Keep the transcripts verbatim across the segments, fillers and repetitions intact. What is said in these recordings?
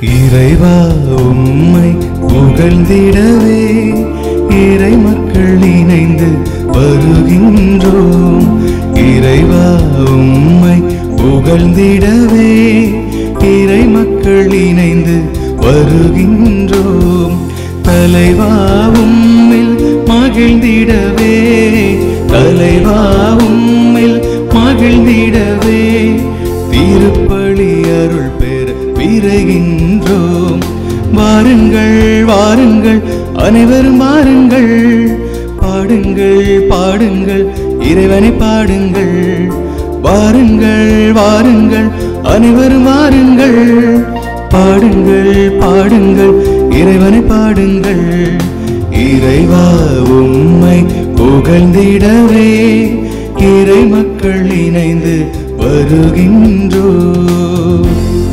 இறைவா உம்மை புகழ்ந்திடவே இறை மக்கள் இணைந்து வருகின்றோம். இறைவா உம்மை புகழ்ந்திடவே இறை மக்கள் இணைந்து வருகின்றோம். தலைவா உம்மில் மகிழ்ந்திடவே தலைவா உம்மில் மகிழ்ந்திடவே திருப்பலி அருள் பெற விரைகின்றோம். வாருங்கள் வாருங்கள் அனைவரும் வாருங்கள், பாடுங்கள் பாடுங்கள் இறைவனை பாடுங்கள். வாருங்கள் வாருங்கள் அனைவரும் வாருங்கள், பாடுங்கள் பாடுங்கள் இறைவனை பாடுங்கள். இறைவா உம்மை புகழ்ந்திடவே இறை மக்கள் இணைந்து வருகின்றோம்.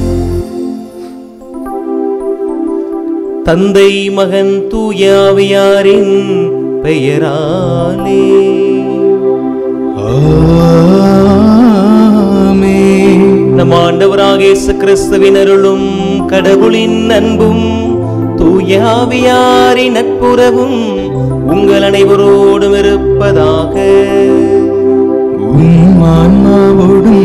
தந்தை மகன் தூய ஆவியாரின் பெயராலே ஆமென். நம் ஆண்டவராகிய இயேசு கிறிஸ்துவின் அருளும் கடவுளின் அன்பும் தூய ஆவியாரின் நட்புறவும் உங்கள் அனைவரோடும் இருப்பதாக. உம் ஆன்மாவோடும்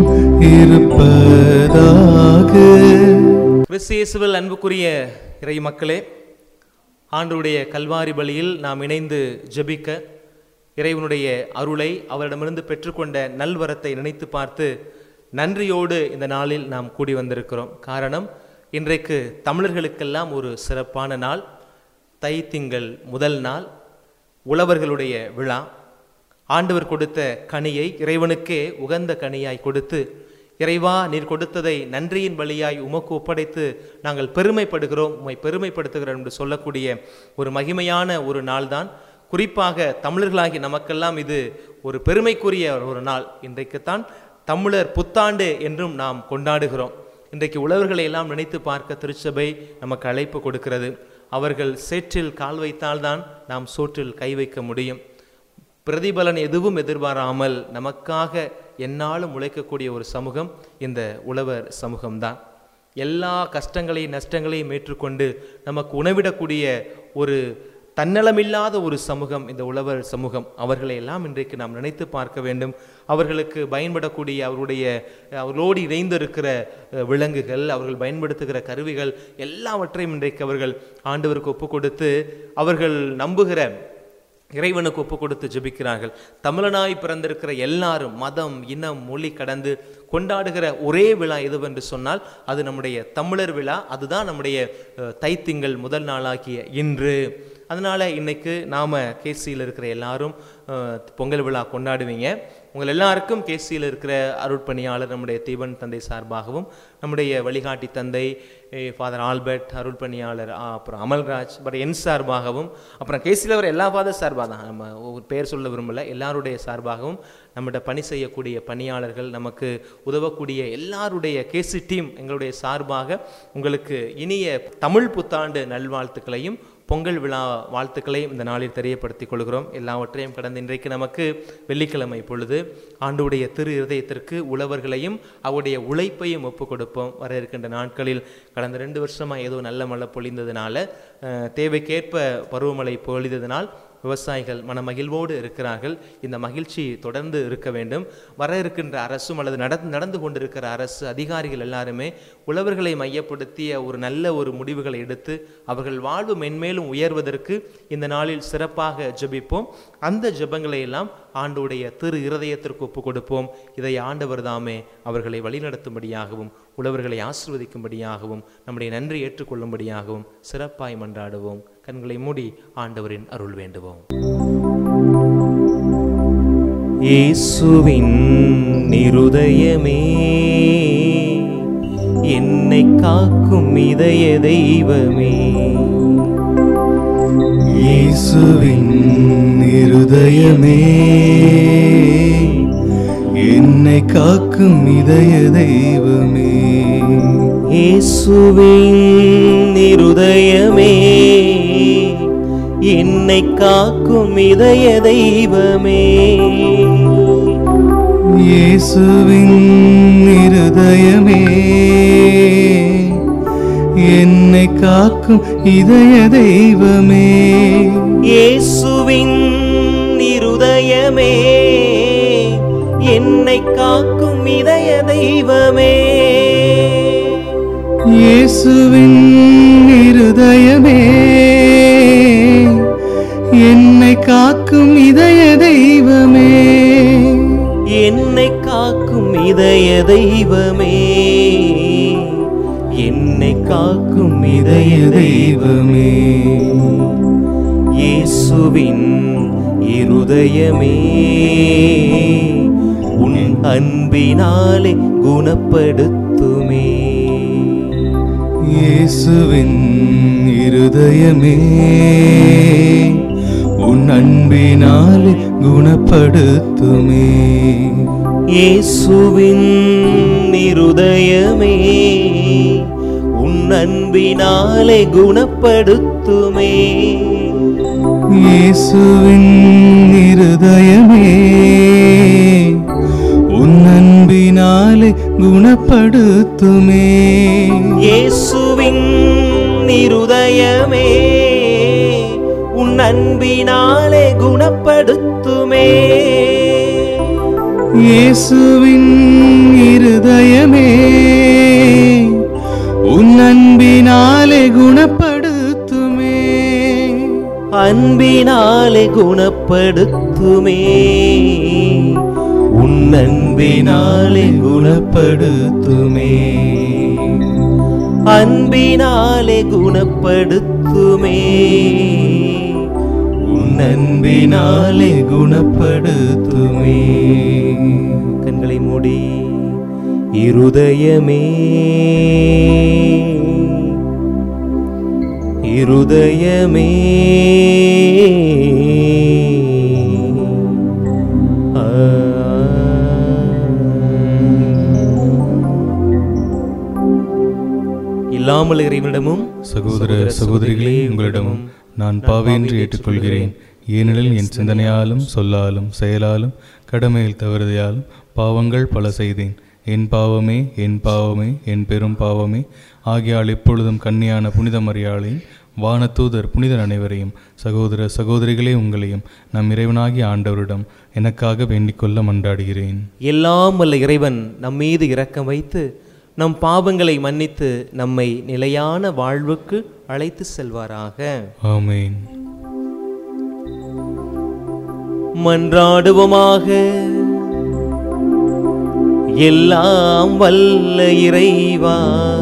இருப்பதாக. கிறிஸ்து இயேசுவில் அன்புக்குரிய இறை மக்களே, ஆண்டவருடைய கல்வாரி பலியில் நாம் இணைந்து ஜெபிக்க இறைவனுடைய அருளை அவரிடமிருந்து பெற்றுக்கொண்ட நல்வரத்தை நினைத்து பார்த்து நன்றியோடு இந்த நாளில் நாம் கூடி வந்திருக்கிறோம். காரணம், இன்றைக்கு தமிழர்களுக்கெல்லாம் ஒரு சிறப்பான நாள். தை திங்கள் முதல் நாள், உழவர்களுடைய விழா. ஆண்டவர் கொடுத்த கனியை இறைவனுக்கே உகந்த கனியாய் கொடுத்து, இறைவா நீர் கொடுத்ததை நன்றியின் வழியாய் உமக்கு ஒப்படைத்து நாங்கள் பெருமைப்படுகிறோம், உம்மை பெருமைப்படுத்துகிறோம் என்று சொல்லக்கூடிய ஒரு மகிமையான ஒரு நாள்தான். குறிப்பாக தமிழர்களாகி நமக்கெல்லாம் இது ஒரு பெருமைக்குரிய ஒரு நாள். இன்றைக்குத்தான் தமிழர் புத்தாண்டு என்றும் நாம் கொண்டாடுகிறோம். இன்றைக்கு உழவர்களை எல்லாம் நினைத்து பார்க்க திருச்சபை நமக்கு அழைப்பு கொடுக்கிறது. அவர்கள் சேற்றில் கால் வைத்தால்தான் நாம் சோற்றில் கை வைக்க முடியும். பிரதிபலன் எதுவும் எதிர்பாராமல் நமக்காக எந்நாளும் உழைக்கக்கூடிய ஒரு சமூகம் இந்த உழவர் சமூகம்தான். எல்லா கஷ்டங்களையும் நஷ்டங்களையும் ஏற்றுக்கொண்டு நமக்கு உணவிடக்கூடிய ஒரு தன்னலமில்லாத ஒரு சமூகம் இந்த உழவர் சமூகம். அவர்களை எல்லாம் இன்றைக்கு நாம் நினைத்து பார்க்க வேண்டும். அவர்களுக்கு பயன்படக்கூடிய அவருடைய அவர்களோடு இணைந்து இருக்கிற விலங்குகள், அவர்கள் பயன்படுத்துகிற கருவிகள் எல்லாவற்றையும் இன்றைக்கு அவர்கள் ஆண்டவருக்கு ஒப்பு கொடுத்து அவர்கள் நம்புகிற இறைவனுக்கு ஒப்பு கொடுத்து ஜெபிக்கிறார்கள். தமிழனாய் பிறந்திருக்கிற எல்லாரும் மதம் இனம் மொழி கடந்து கொண்டாடுகிற ஒரே விழா எதுவென்று சொன்னால் அது நம்முடைய தமிழர் விழா. அதுதான் நம்முடைய தைத்திங்கள் முதல் நாளாகிய இன்று. அதனால் இன்னைக்கு நாம் கேசியில் இருக்கிற எல்லாரும் பொங்கல் விழா கொண்டாடுவீங்க. உங்கள் எல்லாருக்கும் கேசியில் இருக்கிற அருட்பணியாளர் நம்முடைய தீபன் தந்தை சார்பாகவும், நம்முடைய வழிகாட்டி தந்தை ஃபாதர் ஆல்பர்ட் அருட்பணியாளர் அப்புறம் அமல்ராஜ் அப்புறம் என் சார்பாகவும், அப்புறம் கேசியில் வர எல்லா ஃபாதர் சார்பாக தான், நம்ம ஒரு பேர் சொல்ல விரும்பலை, எல்லாருடைய சார்பாகவும் நம்மகிட்ட பணி செய்யக்கூடிய பணியாளர்கள், நமக்கு உதவக்கூடிய எல்லாருடைய கேசி டீம் எங்களுடைய சார்பாக உங்களுக்கு இனிய தமிழ் புத்தாண்டு நல்வாழ்த்துக்களையும் பொங்கல் விழா வாழ்த்துக்களையும் இந்த நாளில் தெரியப்படுத்திக் கொள்கிறோம். எல்லாவற்றையும் கடந்து இன்றைக்கு நமக்கு வெள்ளிக்கிழமை பொழுது ஆண்டவருடைய திரு இருதயத்திற்கு உழவர்களையும் அவருடைய உழைப்பையும் ஒப்புக் கொடுப்போம். வர இருக்கின்ற நாட்களில் கடந்த ரெண்டு வருஷமாக ஏதோ நல்ல மழை பொழிந்ததுனால, தேவைக்கேற்ப பருவமழை பொழிந்ததினால் விவசாயிகள் மன மகிழ்வோடு இருக்கிறார்கள். இந்த மகிழ்ச்சி தொடர்ந்து இருக்க வேண்டும். வர இருக்கின்ற அரசும் அல்லது நடந்து நடந்து கொண்டிருக்கிற அரசு அதிகாரிகள் எல்லாருமே உழவர்களை மையப்படுத்திய ஒரு நல்ல ஒரு முடிவுகளை எடுத்து அவர்கள் வாழ்வு மென்மேலும் உயர்வதற்கு இந்த நாளில் சிறப்பாக ஜெபிப்போம். அந்த ஜெபங்களை எல்லாம் ஆண்டவருடைய திரு இருதயத்திற்கு ஒப்பு கொடுப்போம். இதை ஆண்டவர் தாமே அவர்களை வழிநடத்தும்படியாகவும் உழவர்களை ஆசீர்வதிக்கும்படியாகவும் நம்முடைய நன்றி ஏற்றுக்கொள்ளும்படியாகவும் சிறப்பாய் மன்றாடுவோம். கண்களை மூடி ஆண்டவரின் அருள் வேண்டுவோம். இயேசுவின் இருதயமே, என்னை காக்கும் இதய தெய்வமே. இயேசுவின் இருதயமே, என்னை காக்கும் இதய தெய்வமே. இயேசுவின் இருதயமே, என்னை காக்கும் இதய தெய்வமே. இயேசுவின் இருதயமே, காக்கும் இதய தெய்வமே. இயேசுவின் இருதயமே, என்னை காக்கும் இதய தெய்வமே. இயேசுவின் இருதயமே, என்னை காக்கும் இதய தெய்வமே. என்னை காக்கும் இதய தெய்வமே, என்னை காக்கும் இதய தெய்வமே. இயேசுவின் இருதயமே, உன் அன்பினாலே குணப்படுத்துமே. இயேசுவின் இருதயமே, உன் அன்பினாலே குணப்படுத்துமே. இயேசுவின் இருதயமே, உன் அன்பினாலே குணப்படுத்துமே. இயேசுவின் இருதயமே, உன் அன்பினாலே குணப்படுத்துமே. இயேசுவின் இருதயமே, உன் அன்பினாலே குணப்படுத்துமே. இயேசுவின் இருதயமே, உன் அன்பினாலே குணப்படுத்துமே. அன்பினாலே குணப்படுத்துமே, உன் அன்பினாலே குணப்படுத்துமே. அன்பினாலே குணப்படுத்துமே, உன் அன்பினாலே குணப்படுத்துமே. கண்களை மூடி இருதயமே, இருதயமே, இல்லாமல் இறைவனிடமும் சகோதர சகோதரிகளே, உங்களிடமும் நான் பாவி என்று ஏற்றுக்கொள்கிறேன். ஏனெனில் என் சிந்தனையாலும் சொல்லாலும் செயலாலும் கடமையில் தவறுதையாலும் பாவங்கள் பல செய்தேன். என் பாவமே, என் பாவமே, என் பெரும் பாவமே. ஆகியால் இப்பொழுதும் கன்னியான புனித மரியாளையும் வானதூதர் புனிதர் அனைவரையும் சகோதர சகோதரிகளே உங்களையும் நம் இறைவனாகிய ஆண்டவரிடம் எனக்காக வேண்டிக்கொள்ள மன்றாடுகிறேன். எல்லாம் வல்ல இறைவன் நம் மீது இரக்கம் வைத்து நம் பாவங்களை மன்னித்து நம்மை நிலையான வாழ்வுக்கு அழைத்து செல்வாராக. ஆமென். மன்றாடுவோமாக. எல்லாம் வல்ல இறைவா,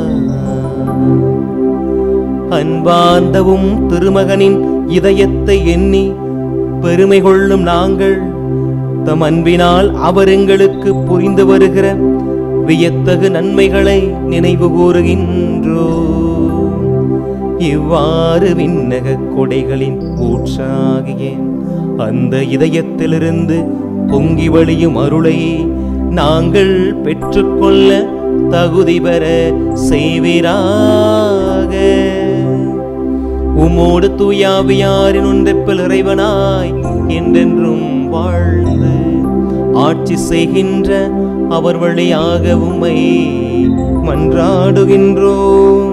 அன்பார்ந்தவும் திருமகனின் இதயத்தை எண்ணி பெருமை கொள்ளும் நாங்கள் தம் அன்பினால் அவர் எங்களுக்கு புரிந்து வருகிற வியத்தகு நன்மைகளை நினைவு கூறுகின்றோ. இவ்வாறு விண்ணக கொடைகளின் ஊற்றாகிய அந்த இதயத்திலிருந்து பொங்கி வழியும் அருளை நாங்கள் பெற்றுக்கொள்ள தகுதி பெற செய்வீராக. உமோடு தூயாவியாரின் ஒன்றைப்பில் இறைவனாய் என்றென்றும் வாழ்ந்து ஆட்சி செய்கின்ற அவர் வழியாக உம்மை மன்றாடுகின்றோம்.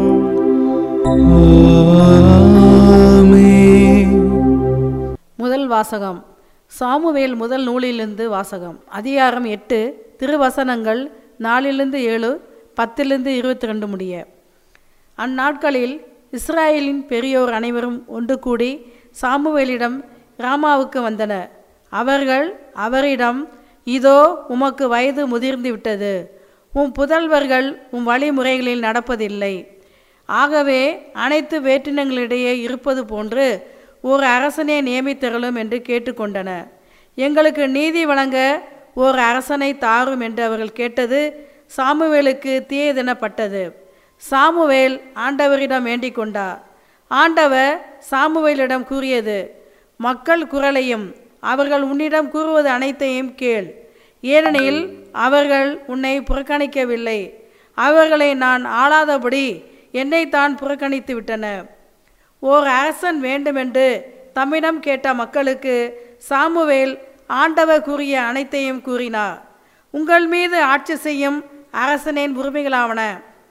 முதல் வாசகம். சாமுவேல் முதல் நூலிலிருந்து வாசகம். அதிகாரம் எட்டு, திருவசனங்கள் நாலிலிருந்து ஏழு, பத்திலிருந்து இருபத்தி ரெண்டு முடிய. அந்நாட்களில் இஸ்ராயேலின் பெரியோர் அனைவரும் ஒன்று கூடி சாமுவேலிடம் ராமாவுக்கு வந்தனர். அவர்கள் அவரிடம், இதோ உமக்கு வயது முதிர்ந்து விட்டது, உம் புதல்வர்கள் உம் வழிமுறைகளில் நடப்பதில்லை. ஆகவே அனைத்து வேற்றினங்களிடையே இருப்பது போன்று ஒரு அரசனை நியமித்தருளும் என்று கேட்டுக்கொண்டனர். எங்களுக்கு நீதி வழங்க ஓர் அரசனை தாரும் என்று அவர்கள் கேட்டது சாமுவேலுக்கு தீயதெனப்பட்டது. சாமுவேல் ஆண்டவரிடம் வேண்டிக் கொண்டார். ஆண்டவர் சாமுவேலிடம் கூறியது, மக்கள் குரலையும் அவர்கள் உன்னிடம் கூறுவது அனைத்தையும் கேள். ஏனெனில் அவர்கள் உன்னை புறக்கணிக்கவில்லை. அவர்களை நான் ஆளாதபடி என்னைத்தான் புறக்கணித்து விட்டனர். ஓர் அரசன் வேண்டுமென்று தம்மிடம் கேட்ட மக்களுக்கு சாமுவேல் ஆண்டவர் கூறிய அனைத்தையும் கூறினார். உங்கள் மீது ஆட்சி செய்யும் அரசனின் உரிமைகளாவன.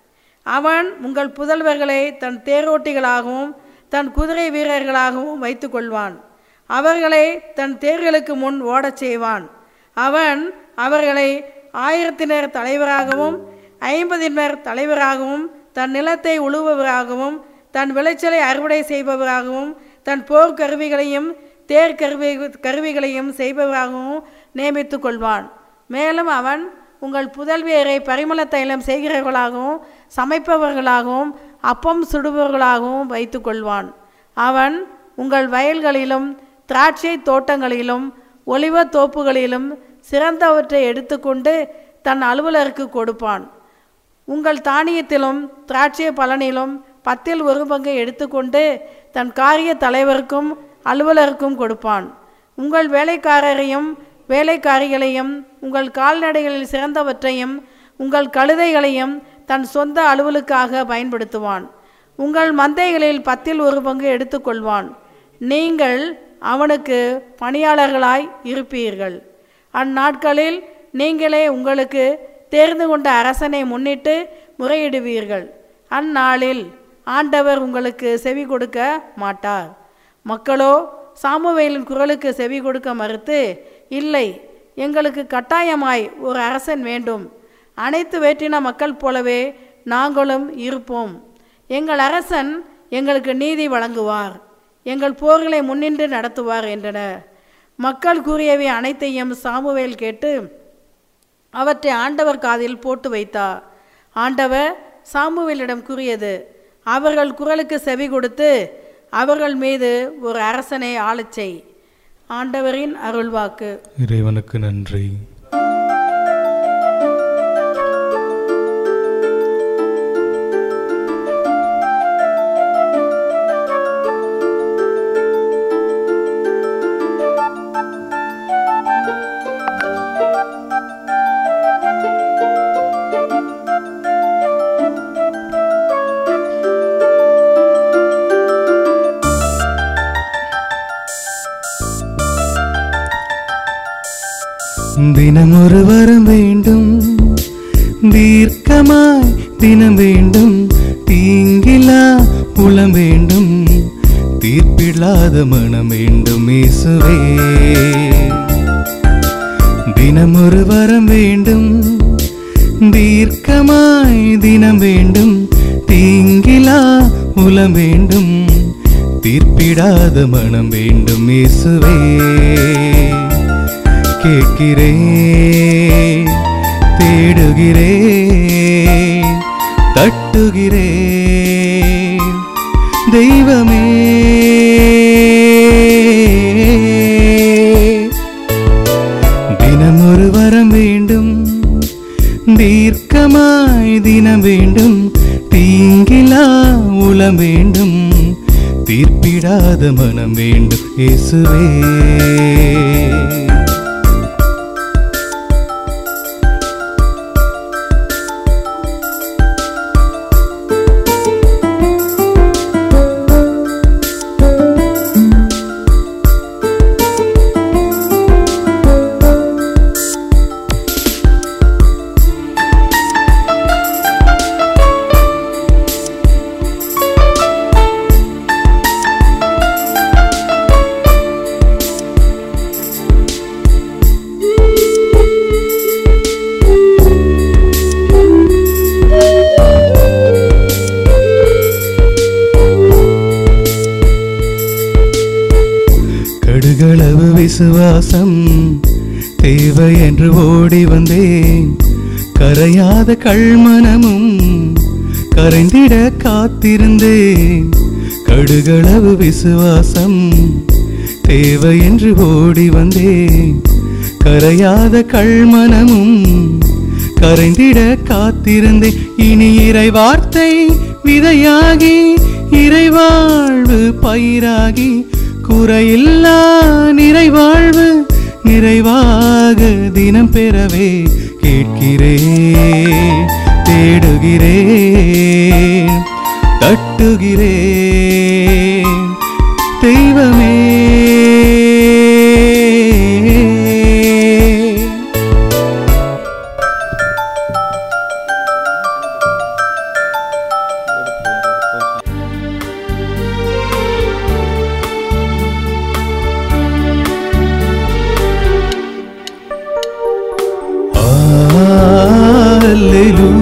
அவன் உங்கள் புதல்வர்களை தன் தேரோட்டிகளாகவும் தன் குதிரை வீரர்களாகவும் வைத்து கொள்வான். அவர்களை தன் தேர்களுக்கு முன் ஓடச் செய்வான். அவன் அவர்களை ஆயிரத்தினர் தலைவராகவும் ஐம்பதினர் தலைவராகவும் தன் நிலத்தை உழுபவராகவும் தன் விளைச்சலை அறுவடை செய்பவராகவும் தன் போர் கருவிகளையும் தேர் கருவி கருவிகளையும் செய்பவராகவும் நியமித்து கொள்வான். மேலும் அவன் உங்கள் புதல்வியரை பரிமள தைலம் செய்கிறவர்களாகவும் சமைப்பவர்களாகவும் அப்பம் சுடுபவர்களாகவும் வைத்து கொள்வான். அவன் உங்கள் வயல்களிலும் திராட்சை தோட்டங்களிலும் ஒலிவ தோப்புகளிலும் சிறந்தவற்றை எடுத்துக்கொண்டு தன் அலுவலருக்கு கொடுப்பான். உங்கள் தானியத்திலும் திராட்சை பலனிலும் பத்தில் ஒரு பங்கை எடுத்துக்கொண்டு தன் காரிய தலைவருக்கும் அலுவலருக்கும் கொடுப்பான். உங்கள் வேலைக்காரரையும் வேலைக்காரிகளையும் உங்கள் கால்நடைகளில் சிறந்தவற்றையும் உங்கள் கழுதைகளையும் தன் சொந்த அலுவலுக்காக பயன்படுத்துவான். உங்கள் மந்தைகளில் பத்தில் ஒரு பங்கு எடுத்துக்கொள்வான். நீங்கள் அவனுக்கு பணியாளர்களாய் இருப்பீர்கள். அந்நாட்களில் நீங்களே உங்களுக்கு தேர்ந்து கொண்ட அரசனை முன்னிட்டு முறையிடுவீர்கள். அந்நாளில் ஆண்டவர் உங்களுக்கு செவி கொடுக்க மாட்டார். மக்களோ சாமுவேலின் குரலுக்கு செவி கொடுக்க மறுத்து, இல்லை, எங்களுக்கு கட்டாயமாய் ஒரு அரசன் வேண்டும். அனைத்து வேற்றின மக்கள் போலவே நாங்களும் இருப்போம். எங்கள் அரசன் எங்களுக்கு நீதி வழங்குவார், எங்கள் போர்களை முன்னின்று நடத்துவார் என்றனர். மக்கள் கூறியவை அனைத்தையும் சாமுவேல் கேட்டு அவற்றை ஆண்டவர் காதில் போட்டு வைத்தார். ஆண்டவர் சாமுவேலிடம் கூறியது, அவர்கள் குரலுக்கு செவி கொடுத்து அவர்கள் மீது ஒரு அரசனை ஆளச் செய். ஆண்டவரின் அருள்வாக்கு. இறைவனுக்கு நன்றி. தினம் ஒரு வரம் வேண்டும், தீர்க்கமாய் தினம் வேண்டும், தீங்கிலா புலம் வேண்டும், தீர்ப்பில்லாத மனம் வேண்டும் இயேசுவே. தினம் ஒரு வரம் வேண்டும், தீர்க்கமாய் தினம் வேண்டும், தீங்கிலா புலம் வேண்டும், தீர்ப்பிடாத மனம் வேண்டும் இயேசுவே. கேட்கிறேன், தேடுகிறேன், தட்டுகிறேன் தெய்வமே. தினம் ஒரு வரம் வேண்டும், தீர்க்கமாய் தினம் வேண்டும், தீங்கிலா உளம் வேண்டும், தீர்ப்பிடாத மனம் வேண்டும் இயேசுவே. கடுகளவு விசுவாசம் தேவை என்று ஓடி வந்தேன். கரையாத கள்மனமும் கரைந்திட காத்திருந்தேன். கடுகளவு விசுவாசம் தேவை என்று ஓடி வந்தேன். கரையாத கள்மனமும் கரைந்திட காத்திருந்தேன். இனி இறை வார்த்தை விதையாகி இறைவாழ்வு பயிராகி குறையில்லா நிறைவாழ்வு நிறைவாக தினம் பெறவே கேட்கிறேன், தேடுகிறேன், தட்டுகிறேன் தெய்வமே.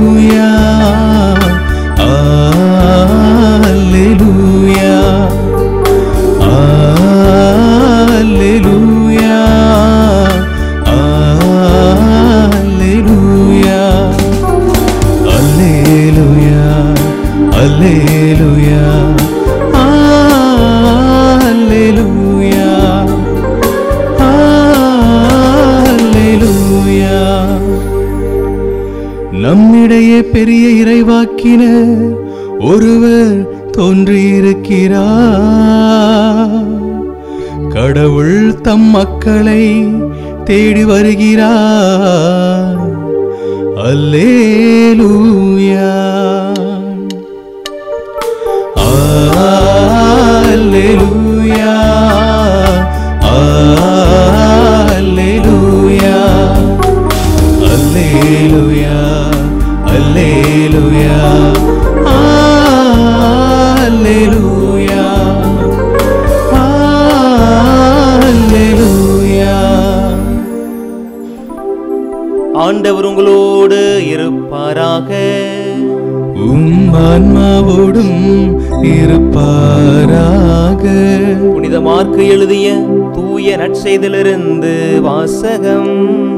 நம்மிடையே பெரிய இறைவாக்கினர் ஒருவர் தோன்றியிருக்கிறார். கடவுள் தம் மக்களை தேடி வருகிறார். அல்லேலூயா, அல்லேலூயா, அல்லேலூயா, அல்லேலூயா, அல்லேலூயா, அல்லேலூயா, அல்லேலூயா. ஆண்டவர் உங்களோடு இருப்பாராக. உம் ஆன்மாவோடும் இருப்பாராக. புனித மார்க்கு எழுதிய தூய நற்செய்தியிலிருந்து வாசகம்.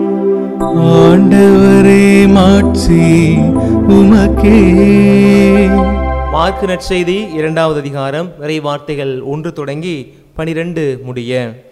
ஆண்டவரே மாட்சி உமக்கே. மார்க்கு நற்செய்தி இரண்டாவது அதிகாரம் இறை வார்த்தைகள் ஒன்று தொடங்கி பனிரெண்டு முடிய.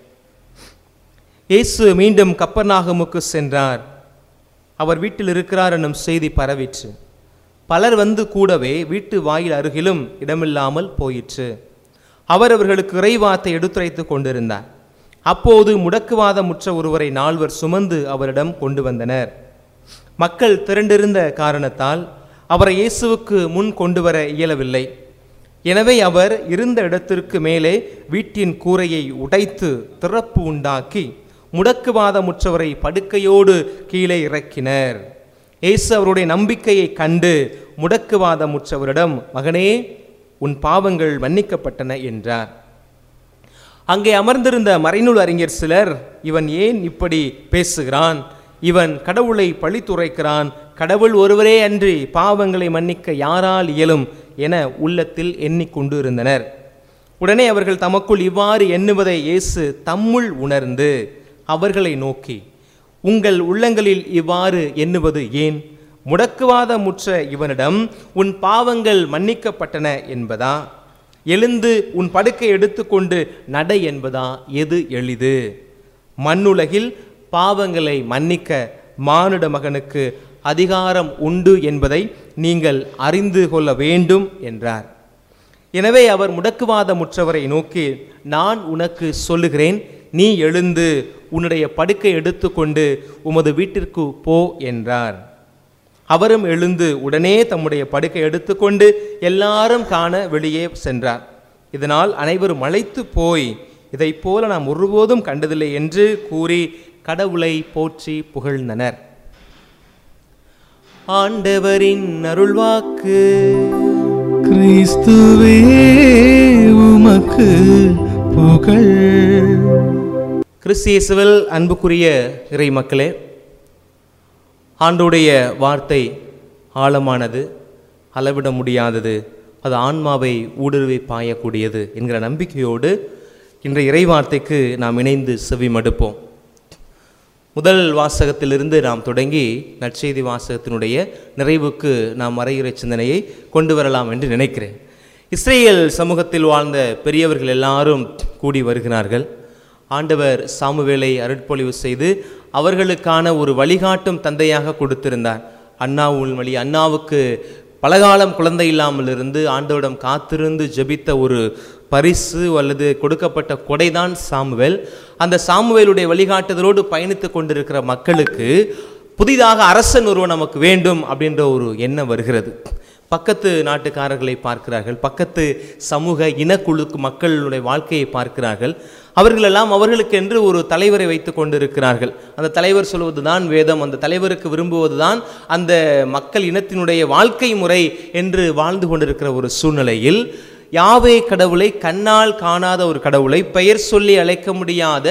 இயேசு மீண்டும் கப்பர்நாகமுக்கு சென்றார். அவர் வீட்டில் இருக்கிறார் என்னும் செய்தி பரவிற்று. பலர் வந்து கூடவே வீட்டு வாயில் அருகிலும் இடமில்லாமல் போயிற்று. அவர் அவர்களுக்கு இறைவார்த்தை எடுத்துரைத்து கொண்டிருந்தார். அப்போது முடக்குவாதமுற்ற ஒருவரை நால்வர் சுமந்து அவரிடம் கொண்டு வந்தனர். மக்கள் திரண்டிருந்த காரணத்தால் அவரை இயேசுவுக்கு முன் கொண்டு வர இயலவில்லை. எனவே அவர் இருந்த இடத்திற்கு மேலே வீட்டின் கூரையை உடைத்து திறப்பு உண்டாக்கி முடக்குவாதமுற்றவரை படுக்கையோடு கீழே இறக்கினர். இயேசு அவருடைய நம்பிக்கையை கண்டு முடக்குவாதமுற்றவரிடம், மகனே, உன் பாவங்கள் மன்னிக்கப்பட்டன என்றார். அங்கே அமர்ந்திருந்த மறைநூல் அறிஞர் சிலர், இவன் ஏன் இப்படி பேசுகிறான்? இவன் கடவுளை பழித்துரைக்கிறான். கடவுள் ஒருவரே அன்றி பாவங்களை மன்னிக்க யாரால் இயலும் என உள்ளத்தில் எண்ணிக்கொண்டு இருந்தனர். உடனே அவர்கள் தமக்குள் இவ்வாறு எண்ணுவதை இயேசு தம்முள் உணர்ந்து அவர்களை நோக்கி, உங்கள் உள்ளங்களில் இவ்வாறு எண்ணுவது ஏன்? முடக்குவாதமுற்ற இவனிடம் உன் பாவங்கள் மன்னிக்கப்பட்டன என்பதா, எழுந்து உன் படுக்கை எடுத்துக்கொண்டு நட என்பதா எது எளிது? மண்ணுலகில் பாவங்களை மன்னிக்க மானிட மகனுக்கு அதிகாரம் உண்டு என்பதை நீங்கள் அறிந்து கொள்ள வேண்டும் என்றார். எனவே அவர் முடக்குவாதமுற்றவரை நோக்கி, நான் உனக்கு சொல்லுகிறேன், நீ எழுந்து உன்னுடைய படுக்கை எடுத்துக்கொண்டு உமது வீட்டிற்கு போ என்றார். அவரும் எழுந்து உடனே தம்முடைய படுக்கை எடுத்துக்கொண்டு எல்லாரும் காண வெளியே சென்றார். இதனால் அனைவரும் மலைத்து போய், இதை போல நாம் ஒருபோதும் கண்டதில்லை என்று கூறி கடவுளை போற்றி புகழ்ந்தனர். ஆண்டவரின் அருள்வாக்கு. கிறிஸ்துவே உமக்கு புகழ். கிறிஸ்து இயேசுவில் அன்புக்குரிய இறை மக்களே, ஆண்டவருடைய வார்த்தை ஆழமானது, அளவிட முடியாதது, அது ஆன்மாவை ஊடுருவி பாயக்கூடியது என்கிற நம்பிக்கையோடு இன்றைய இறை வார்த்தைக்கு நாம் இணைந்து செவி மடுப்போம். முதல் வாசகத்திலிருந்து நாம் தொடங்கி நற்செய்தி வாசகத்தினுடைய நிறைவுக்கு நாம் மறையுறை சிந்தனையை கொண்டு வரலாம் என்று நினைக்கிறேன். இஸ்ரேல் சமூகத்தில் வாழ்ந்த பெரியவர்கள் எல்லாரும் கூடி வருகிறார்கள். ஆண்டவர் சாமுவேலை அருட்பொழிவு செய்து அவர்களுக்கான ஒரு வழிகாட்டும் தந்தையாக கொடுத்திருந்தார். அன்னாவுள் வழி அன்னாவுக்கு பலகாலம் குழந்தை இல்லாமல் இருந்து ஆண்டவரிடம் காத்திருந்து ஜெபித்த ஒரு பரிசு அல்லது கொடுக்கப்பட்ட கொடைதான் சாமுவேல். அந்த சாமுவேலுடைய வழிகாட்டுதலோடு பயணித்து கொண்டிருக்கிற மக்களுக்கு புதிதாக அரசன் ஒருவன் நமக்கு வேண்டும் அப்படின்ற ஒரு எண்ணம் வருகிறது. பக்கத்து நாட்டுக்காரர்களை பார்க்கிறார்கள், பக்கத்து சமூக இனக்குழுக்கு மக்களுடைய வாழ்க்கையை பார்க்கிறார்கள். அவர்களெல்லாம் அவர்களுக்கென்று ஒரு தலைவரை வைத்து கொண்டிருக்கிறார்கள். அந்த தலைவர் சொல்வது தான் வேதம், அந்த தலைவருக்கு விரும்புவது தான் அந்த மக்கள் இனத்தினுடைய வாழ்க்கை முறை என்று வாழ்ந்து கொண்டிருக்கிற ஒரு சூழ்நிலையில் யாவே கடவுளை, கண்ணால் காணாத ஒரு கடவுளை, பெயர் சொல்லி அழைக்க முடியாத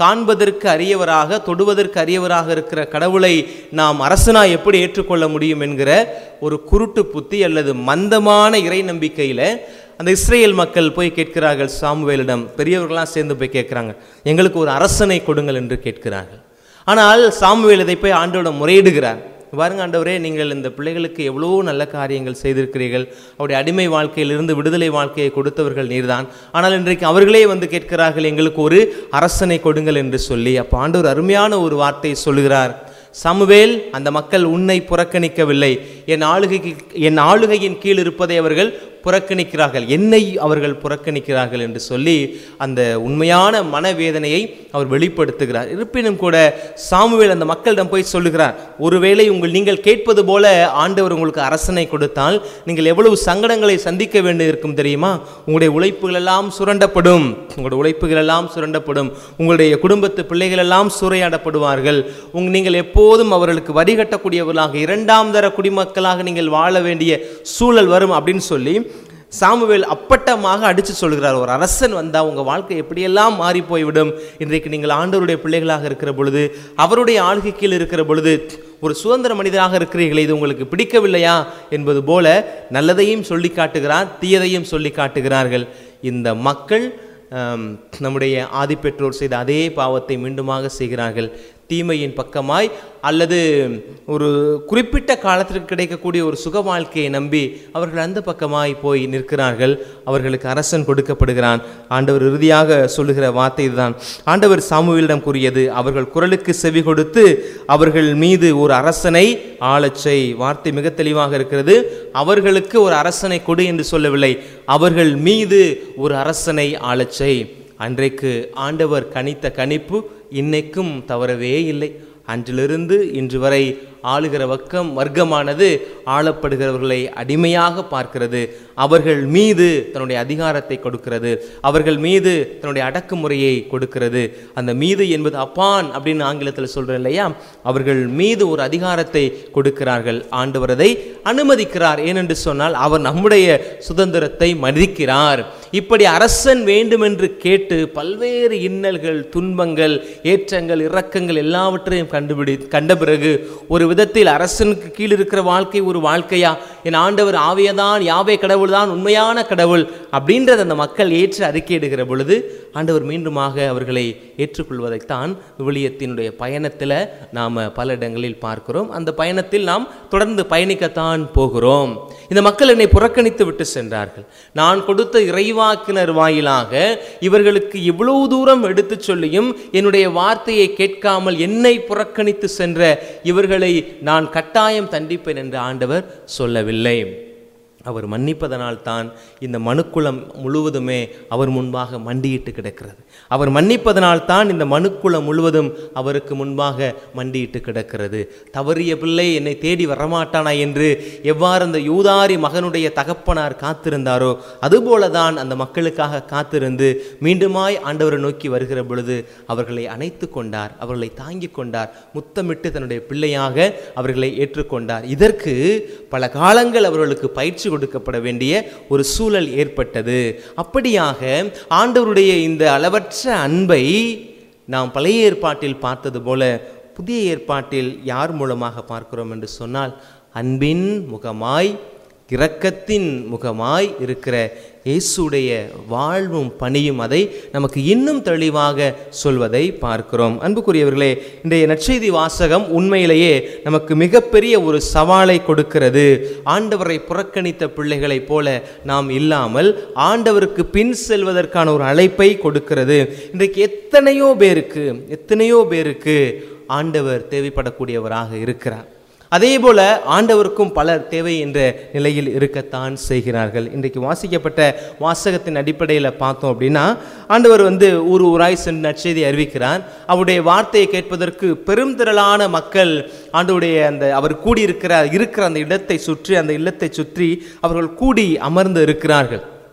காண்பதற்கு அரியவராக, தொடுவதற்கு அரியவராக இருக்கிற கடவுளை நாம் அரசனாய் எப்படி ஏற்றுக்கொள்ள முடியும் என்கிற ஒரு குருட்டு புத்தி அல்லது மந்தமான இறை நம்பிக்கையில் அந்த இஸ்ரேல் மக்கள் போய் கேட்கிறார்கள் சாமுவேலிடம். பெரியவர்களாம் சேர்ந்து போய் கேட்குறாங்க, எங்களுக்கு ஒரு அரசனை கொடுங்கள் என்று கேட்கிறார்கள். ஆனால் சாமுவேல் இதை போய் ஆண்டவரிடம் முறையிடுகிறார். பாருங்க ஆண்டவரே, நீங்கள் இந்த பிள்ளைகளுக்கு எவ்வளோ நல்ல காரியங்கள் செய்திருக்கிறீர்கள், அவருடைய அடிமை வாழ்க்கையிலிருந்து விடுதலை வாழ்க்கையை கொடுத்தவர்கள் நீர்தான். ஆனால் இன்றைக்கு அவர்களே வந்து கேட்கிறார்கள், எங்களுக்கு ஒரு அரசனை கொடுங்கள் என்று சொல்லி. அப்போ ஆண்டவர் அருமையான ஒரு வார்த்தையை சொல்லுகிறார். சாமுவேல், அந்த மக்கள் உன்னை புறக்கணிக்கவில்லை, என் ஆளுகைக்கு என் ஆளுகையின் கீழ் இருப்பதை அவர்கள் புறக்கணிக்கிறார்கள், என்னை அவர்கள் புறக்கணிக்கிறார்கள் என்று சொல்லி அந்த உண்மையான மனவேதனையை அவர் வெளிப்படுத்துகிறார். இருப்பினும் கூட சாமுவேல் அந்த மக்களிடம் போய் சொல்லுகிறார், ஒருவேளை உங்கள் நீங்கள் கேட்பது போல ஆண்டவர் உங்களுக்கு அரசனை கொடுத்தால் நீங்கள் எவ்வளவு சங்கடங்களை சந்திக்க வேண்டியிருக்கும் தெரியுமா? உங்களுடைய உழைப்புகள் எல்லாம் சுரண்டப்படும், உங்களுடைய உழைப்புகள் எல்லாம் சுரண்டப்படும், உங்களுடைய குடும்பத்து பிள்ளைகள் எல்லாம் சூறையாடப்படுவார்கள், உங் நீங்கள் எப்போதும் அவர்களுக்கு வரி கட்டக்கூடியவர்களாக, இரண்டாம் தர குடிமக்களாக நீங்கள் வாழ வேண்டிய சூழல் வரும் அப்படின்னு சொல்லி சாமுவேல் அப்பட்டமாக அடித்து சொல்கிறார். ஒரு அரசன் வந்தால் உங்கள் வாழ்க்கை எப்படியெல்லாம் மாறி போய்விடும். இன்றைக்கு நீங்கள் ஆண்டவருடைய பிள்ளைகளாக இருக்கிற பொழுது, அவருடைய ஆளுகை கீழ் இருக்கிற பொழுது ஒரு சுதந்திர மனிதராக இருக்கிறீர்களே, இது உங்களுக்கு பிடிக்கவில்லையா என்பது போல நல்லதையும் சொல்லி காட்டுகிறார், தீயதையும் சொல்லி காட்டுகிறார்கள். இந்த மக்கள் நம்முடைய ஆதிப்பெற்றோர் செய்த அதே பாவத்தை மீண்டுமாக செய்கிறார்கள். தீமையின் பக்கமாய் அல்லது ஒரு குறிப்பிட்ட காலத்திற்கு கிடைக்கக்கூடிய ஒரு சுக வாழ்க்கையை நம்பி அவர்கள் அந்த பக்கமாய் போய் நிற்கிறார்கள். அவர்களுக்கு அரசன் கொடுக்கப்படுகிறான். ஆண்டவர் இறுதியாக சொல்லுகிற வார்த்தை இதுதான். ஆண்டவர் சாமுவேலிடம் கூறியது, அவர்கள் குரலுக்கு செவி கொடுத்து அவர்கள் மீது ஒரு அரசனை ஆளச்சை. வார்த்தை மிக தெளிவாக இருக்கிறது. அவர்களுக்கு ஒரு அரசனை கொடு என்று சொல்லவில்லை, அவர்கள் மீது ஒரு அரசனை ஆளச்சை. அன்றைக்கு ஆண்டவர் கணித்த கணிப்பு இன்னைக்கும் தவறவே இல்லை. அன்றிலிருந்து இன்று வரை ஆளுகிற வக்கம் வர்க்கமானது ஆளப்படுகிறவர்களை அடிமையாக பார்க்கிறது, அவர்கள் மீது தன்னுடைய அதிகாரத்தை கொடுக்கிறது, அவர்கள் மீது தன்னுடைய அடக்குமுறையை கொடுக்கிறது. அந்த மீது என்பது அப்பான் அப்படின்னு ஆங்கிலத்தில் சொல்கிறேன் இல்லையா, அவர்கள் மீது ஒரு அதிகாரத்தை கொடுக்கிறார்கள். ஆண்டவர் அதை அனுமதிக்கிறார். ஏனென்று சொன்னால் அவர் நம்முடைய சுதந்திரத்தை மதிக்கிறார். இப்படி அரசன் வேண்டுமென்று கேட்டு பல்வேறு இன்னல்கள், துன்பங்கள், ஏற்றங்கள், இரக்கங்கள் எல்லாவற்றையும் கண்டுபிடி கண்ட பிறகு ஒரு விதத்தில் அரசனுக்கு கீழ் இருக்கிற வாழ்க்கை ஒரு வாழ்க்கையா, என் ஆண்டவர் ஆவியதான், யாவே கடவுள் தான் உண்மையான கடவுள் அப்படின்றத அந்த மக்கள் ஏற்று அறிக்கையிடுகிற பொழுது ஆண்டவர் மீண்டுமாக அவர்களை ஏற்றுக்கொள்வதைத்தான் விவிலியத்தினுடைய பயணத்தில் நாம் பல இடங்களில் பார்க்கிறோம். அந்த பயணத்தில் நாம் தொடர்ந்து பயணிக்கத்தான் போகிறோம். இந்த மக்கள் என்னை புறக்கணித்து விட்டு சென்றார்கள். நான் கொடுத்த இறைவாக்கினர் வாயிலாக இவர்களுக்கு இவ்வளவு தூரம் எடுத்து சொல்லியும் என்னுடைய வார்த்தையை கேட்காமல் என்னை புறக்கணித்து சென்ற இவர்களை நான் கட்டாயம் தண்டிப்பேன் என்று ஆண்டவர் சொல்லவில்லை. அவர் மன்னிப்பதனால் தான் இந்த மனுக்குலம் முழுவதுமே அவர் முன்பாக மண்டியிட்டு கிடக்கிறது. அவர் மன்னிப்பதனால் தான் இந்த மனுக்குலம் முழுவதும் அவருக்கு முன்பாக மண்டியிட்டு கிடக்கிறது. தவறிய பிள்ளை என்னை தேடி வரமாட்டானா என்று எவ்வாறு அந்த யூதாரி மகனுடைய தகப்பனார் காத்திருந்தாரோ அதுபோல தான் அந்த மக்களுக்காக காத்திருந்து மீண்டுமாய் ஆண்டவரை நோக்கி வருகிற பொழுது அவர்களை அணைத்து கொண்டார், அவர்களை தாங்கி கொண்டார், முத்தமிட்டு தன்னுடைய பிள்ளையாக அவர்களை ஏற்றுக்கொண்டார். இதற்கு பல காலங்கள் அவர்களுக்கு பயிற்சி கொடுக்கப்பட வேண்டிய ஒரு சூழல் ஏற்பட்டது. அப்படியாக ஆண்டவருடைய இந்த அளவற்ற அன்பை நாம் பழைய ஏற்பாட்டில் பார்த்தது போல புதிய ஏற்பாட்டில் யார் மூலமாக பார்க்கிறோம் என்று சொன்னால், அன்பின் முகமாய் இரக்கத்தின் முகமாய் இருக்கிற இயேசுடைய வாழ்வும் பணியும் அதை நமக்கு இன்னும் தெளிவாக சொல்வதை பார்க்கிறோம். அன்புக்குரியவர்களே, இன்றைய நற்செய்தி வாசகம் உண்மையிலேயே நமக்கு மிகப்பெரிய ஒரு சவாலை கொடுக்கிறது. ஆண்டவரை புறக்கணித்த பிள்ளைகளைப் போல நாம் இல்லாமல் ஆண்டவருக்கு பின் செல்வதற்கான ஒரு அழைப்பை கொடுக்கிறது. இன்றைக்கு எத்தனையோ பேருக்கு எத்தனையோ பேருக்கு ஆண்டவர் தேவைப்படக்கூடியவராக இருக்கிறார். அதே போல ஆண்டவருக்கும் பலர் தேவை என்ற நிலையில் இருக்கத்தான் செய்கிறார்கள். இன்றைக்கு வாசிக்கப்பட்ட வாசகத்தின் அடிப்படையில் பார்த்தோம் அப்படின்னா, ஆண்டவர் வந்து ஊர் ஊராய் சென்று நற்செய்தி அறிவிக்கிறார். அவருடைய வார்த்தையை கேட்பதற்கு பெரும் திரளான மக்கள் ஆண்டவருடைய அந்த அவர் கூடியிருக்கிற இருக்கிற அந்த இடத்தை சுற்றி அந்த இல்லத்தை சுற்றி அவர்கள் கூடி அமர்ந்து இருக்கிறார்கள்.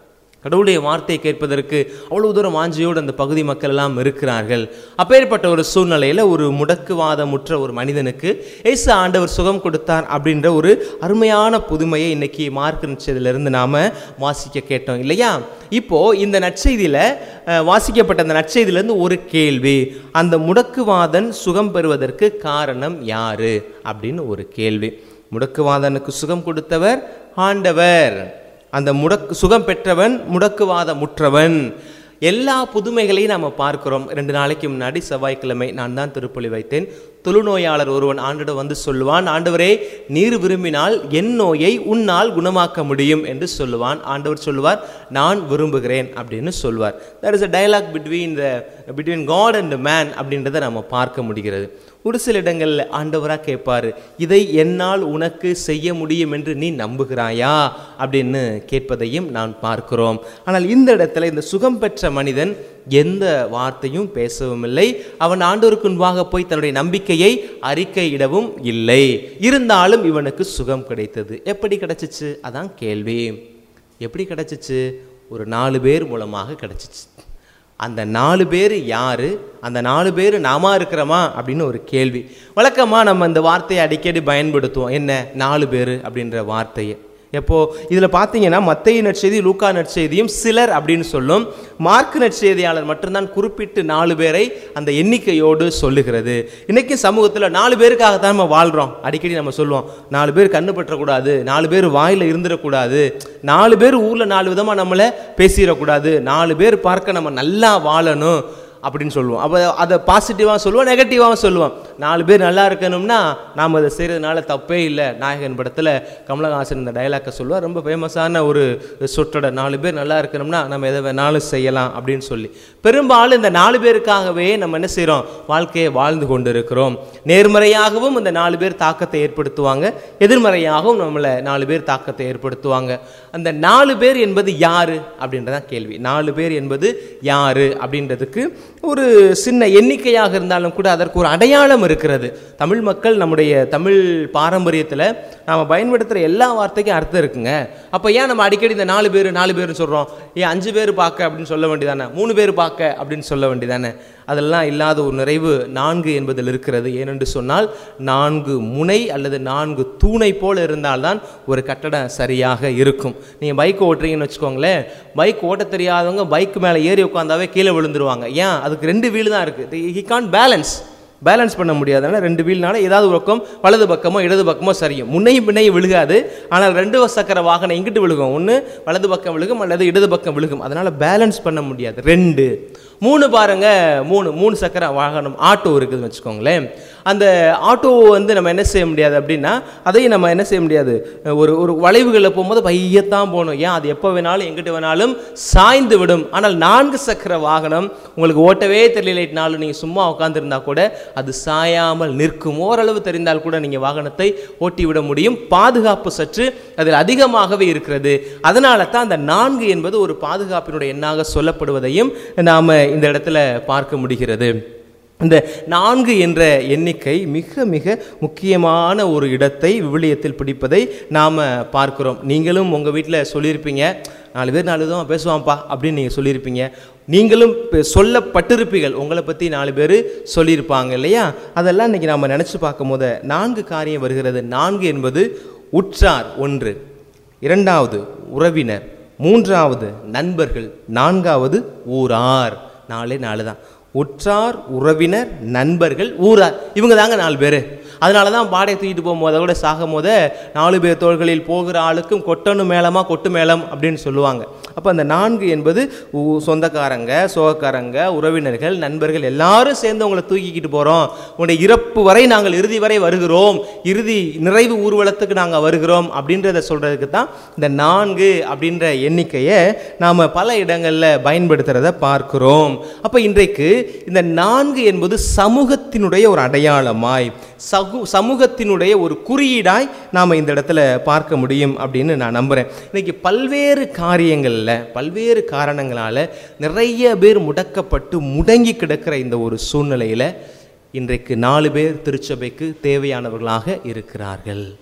கடவுளுடைய வார்த்தையை கேட்பதற்கு அவ்வளவு தூரம் வாஞ்சையோடு அந்த பகுதி மக்கள் எல்லாம் இருக்கிறார்கள். அப்பேற்பட்ட ஒரு சூழ்நிலையில் ஒரு முடக்குவாதமுற்ற ஒரு மனிதனுக்கு இயேசு ஆண்டவர் சுகம் கொடுத்தார் அப்படின்ற ஒரு அருமையான புதுமையை இன்னைக்கு மார்க் நற்செய்தியிலிருந்து நாம் வாசிக்க கேட்டோம் இல்லையா? இப்போ இந்த நற்செய்தியில் வாசிக்கப்பட்ட அந்த நற்செய்தியிலேருந்து ஒரு கேள்வி, அந்த முடக்குவாதன் சுகம் பெறுவதற்கு காரணம் யாரு அப்படின்னு ஒரு கேள்வி. முடக்குவாதனுக்கு சுகம் கொடுத்தவர் ஆண்டவர். அந்த முடக்கு சுகம் பெற்றவன் முடக்குவாத முற்றவன். எல்லா புதுமைகளையும் நாம் பார்க்கிறோம். ரெண்டு நாளைக்கு முன்னாடி செவ்வாய்க்கிழமை நான் தான் திருப்பலி வைத்தேன். தொழுநோயாளர் ஒருவன் ஆண்டிடம் வந்து சொல்லுவான், ஆண்டவரே நீர் விரும்பினால் என் நோயை உன்னால் குணமாக்க முடியும் என்று சொல்லுவான். ஆண்டவர் சொல்லுவார், நான் விரும்புகிறேன் அப்படின்னு சொல்லுவார். there is a dialogue between the between God and the man அப்படின்றத நம்ம பார்க்க முடிகிறது. ஒரு சில இடங்களில் ஆண்டவராக கேட்பார், இதை என்னால் உனக்கு செய்ய முடியும் என்று நீ நம்புகிறாயா அப்படின்னு கேட்பதையும் நான் பார்க்கிறோம். ஆனால் இந்த இடத்துல இந்த சுகம் பெற்ற மனிதன் எந்த வார்த்தையும் பேசவும் இல்லை. அவன் ஆண்டவருக்கு முன்பாக போய் தன்னுடைய நம்பிக்கையை அறிக்கையிடவும் இல்லை. இருந்தாலும் இவனுக்கு சுகம் கிடைத்தது. எப்படி கிடைச்சிச்சு? அதான் கேள்வி. எப்படி கிடைச்சிச்சு? ஒரு நாலு பேர் மூலமாக கிடைச்சிச்சு. அந்த நாலு பேர் யாரு? அந்த நாலு பேர் நாம இருக்கிறோமா அப்படின்னு ஒரு கேள்வி. வழக்கமாக நம்ம இந்த வார்த்தையை அடிக்கடி பயன்படுத்துவோம். என்ன? நாலு பேர் அப்படின்ற வார்த்தையை. எப்போ இதில் பார்த்தீங்கன்னா மத்தேயு நற்செய்தி, லூக்கா நற்செய்தியும் சிலர் அப்படின்னு சொல்லும். மார்க் நற்செய்தியாளர் மட்டும்தான் குறிப்பிட்டு நாலு பேரை அந்த எண்ணிக்கையோடு சொல்லுகிறது. இன்னைக்கு சமூகத்தில் நாலு பேருக்காகத்தான் நம்ம வாழ்கிறோம். அடிக்கடி நம்ம சொல்லுவோம், நாலு பேர் கண்ணு பற்றக்கூடாது, நாலு பேர் வாயில் இருந்துடக்கூடாது, நாலு பேர் ஊரில் நாலு விதமாக நம்மளை பேசிடக்கூடாது, நாலு பேர் பார்க்க நம்ம நல்லா வாழணும் அப்படின்னு சொல்லுவோம். அப்போ அதை பாசிட்டிவாக சொல்லுவோம், நெகட்டிவாகவும் சொல்லுவோம். நாலு பேர் நல்லா இருக்கணும்னா நாம் அதை செய்கிறதுனால தப்பே இல்லை. நாயகன் படத்தில் கமலஹாசன் இந்த டைலாக்கை சொல்லுவார், ரொம்ப ஃபேமஸான ஒரு சொற்றொடர், நாலு பேர் நல்லா இருக்கணும்னா நம்ம எதை வேணாலும் செய்யலாம் அப்படின்னு சொல்லி. பெரும்பாலும் இந்த நாலு பேருக்காகவே நம்ம என்ன செய்கிறோம்? வாழ்க்கையை வாழ்ந்து கொண்டு இருக்கிறோம். நேர்மறையாகவும் இந்த நாலு பேர் தாக்கத்தை ஏற்படுத்துவாங்க, எதிர்மறையாகவும் நம்மளை நாலு பேர் தாக்கத்தை ஏற்படுத்துவாங்க. அந்த நாலு பேர் என்பது யாரு அப்படின்றதான் கேள்வி. நாலு பேர் என்பது யாரு அப்படின்றதுக்கு ஒரு சின்ன எண்ணிக்கையாக இருந்தாலும் கூட அதற்கு ஒரு அடையாளம் இருக்கிறது. தமிழ் மக்கள், நம்முடைய தமிழ் பாரம்பரியத்தில் நாம் பயன்படுத்துகிற எல்லா வார்த்தைக்கும் அர்த்தம் இருக்குங்க. அப்போ ஏன் நம்ம அடிக்கடி இந்த நாலு பேர் நாலு பேர்னு சொல்கிறோம்? ஏன் அஞ்சு பேர் பார்க்க அப்படின்னு சொல்ல வேண்டியதானே? மூணு பேர் பார்க்க அப்படின்னு சொல்ல வேண்டியதானே? அதெல்லாம் இல்லாத ஒரு நிறைவு நான்கு என்பதில் இருக்கிறது. ஏனென்று சொன்னால் நான்கு முனை அல்லது நான்கு தூணை போல் இருந்தால்தான் ஒரு கட்டடம் சரியாக இருக்கும். நீங்கள் பைக் ஓட்டுறீங்கன்னு வச்சுக்கோங்களேன், பைக் ஓட்ட தெரியாதவங்க பைக் மேலே ஏறி உட்காந்தாவே கீழே விழுந்துருவாங்க. ஏன்? அதுக்கு ரெண்டு வீல் தான் இருக்குது. ஹி கான்ட் பேலன்ஸ் பேலன்ஸ் பண்ண முடியாதுனால ரெண்டு வீல்னால ஏதாவது ஒரு பக்கம் வலது பக்கமோ இடது பக்கமோ சரியும். முன்னையும் பின்னையும் விழுகாது. ஆனால் ரெண்டு சக்கர வாகனம் இங்கிட்டு விழுகும், ஒன்று வலது பக்கம் விழுகும் அல்லது இடது பக்கம் விழுகும். அதனால் பேலன்ஸ் பண்ண முடியாது. ரெண்டு மூணு பாருங்க, மூணு மூணு சக்கர வாகனம் ஆட்டோ இருக்குதுன்னு வச்சுக்கோங்களேன். அந்த ஆட்டோவை வந்து நம்ம என்ன செய்ய முடியாது அப்படின்னா, அதையும் நம்ம என்ன செய்ய முடியாது, ஒரு ஒரு வளைவுகளில் போகும்போது பையத்தான் போகணும். ஏன்? அது எப்போ வேணாலும் எங்கிட்ட வேணாலும் சாய்ந்து விடும். ஆனால் நான்கு சக்கர வாகனம் உங்களுக்கு ஓட்டவே தெரியலைனாலும் நீங்கள் சும்மா உட்காந்துருந்தா கூட அது சாயாமல் நிற்கும். ஓரளவு தெரிந்தால் கூட நீங்கள் வாகனத்தை ஓட்டி விட முடியும். பாதுகாப்பு சற்று அதில் அதிகமாகவே இருக்கிறது. அதனால தான் அந்த நான்கு என்பது ஒரு பாதுகாப்பினுடைய எண்ணாக சொல்லப்படுவதையும் நாம் இந்த இடத்துல பார்க்க முடிகிறது. இந்த நான்கு என்ற எண்ணிக்கை மிக மிக முக்கியமான ஒரு இடத்தை விவிலியத்தில் பிடிப்பதை நாம் பார்க்கிறோம். நீங்களும் உங்கள் வீட்டில் சொல்லியிருப்பீங்க, நாலு பேர் நாலு விதமாக பேசுவான்ப்பா அப்படின்னு நீங்கள் சொல்லியிருப்பீங்க. நீங்களும் சொல்லப்பட்டிருப்பீர்கள், உங்களை பற்றி நாலு பேர் சொல்லியிருப்பாங்க இல்லையா? அதெல்லாம் இன்றைக்கி நாம் நினச்சி பார்க்கும் போது நான்கு காரியம் வருகிறது. நான்கு என்பது உற்றார் ஒன்று, இரண்டாவது உறவினர், மூன்றாவது நண்பர்கள், நான்காவது ஊரார். நாலே நாலு தான். உற்றார், உறவினர், நண்பர்கள், ஊரார். இவங்க தாங்க நாலு பேர். அதனால தான் பாடையை தூக்கிட்டு போகும்போது கூட சாகும் போது நாலு பேர் தோள்களில் போகிற ஆளுக்கும் கொட்டணும் மேளமா கொட்டு மேளம் அப்படின்னு சொல்லுவாங்க. அப்போ அந்த நான்கு என்பது சொந்தக்காரங்க, சோகக்காரங்க, உறவினர்கள், நண்பர்கள் எல்லாரும் சேர்ந்து உங்களை தூக்கிக்கிட்டு போகிறோம். உங்களுடைய இறப்பு வரை நாங்கள் இறுதி வரை வருகிறோம், இறுதி நிறைவு ஊர்வலத்துக்கு நாங்கள் வருகிறோம் அப்படின்றத சொல்கிறதுக்கு தான் இந்த நான்கு அப்படின்ற எண்ணிக்கையை நாம் பல இடங்களில் பயன்படுத்துகிறத பார்க்கிறோம். அப்போ இன்றைக்கு இந்த நான்கு என்பது சமூகத்தினுடைய ஒரு அடையாளமாய், சகு சமூகத்தினுடைய ஒரு குறியீடாய் நாம் இந்த இடத்துல பார்க்க முடியும் அப்படின்னு நான் நம்புகிறேன். இன்றைக்கி பல்வேறு காரியங்களில் பல்வேறு காரணங்களால் நிறைய பேர் முடக்கப்பட்டு முடங்கி கிடக்கிற இந்த ஒரு சூழ்நிலையில் இன்றைக்கு நாலு பேர் திருச்சபைக்கு தேவையானவர்களாக இருக்கிறார்கள்.